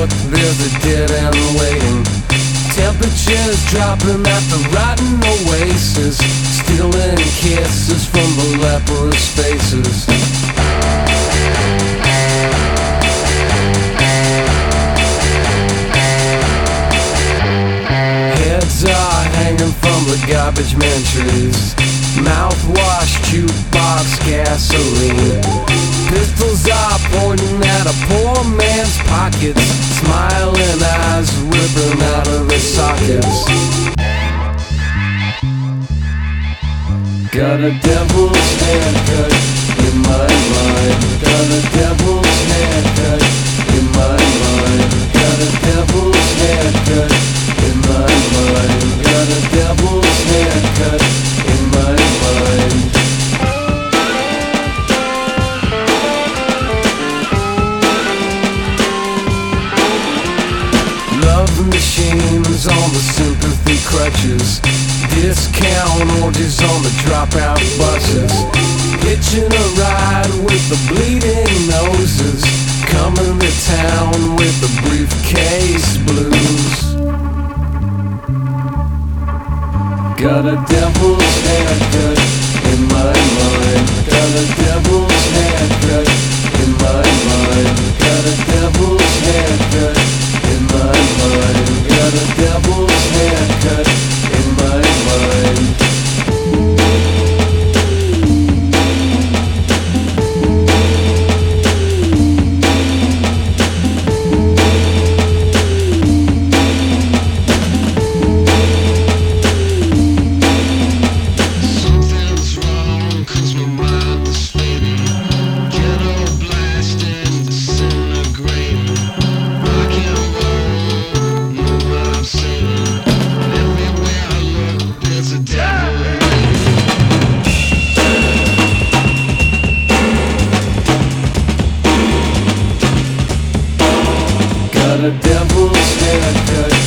there's a dead end waiting. Temperatures dropping at the rotten oasis, stealing kisses from the leprous faces. Heads are hanging from the garbage man trees, mouthwash, jukebox, gasoline. Pistols are pointing at a poor man's pockets, smiling eyes ripping out of their sockets. Got a devil's haircut in my mind. Got a devil's haircut in my mind. Got a devil's haircut in my mind. Got a devil's haircut in my mind. Love machines on the sympathy crutches, discount orgies on the dropout buses, hitching a ride with the bleeding noses, coming to town with the briefcase blues. Got a devil's haircut in my mind. Got a devil's haircut in my mind. Got a devil's haircut in my mind. Got a devil's haircut in my mind. Got a devil's haircut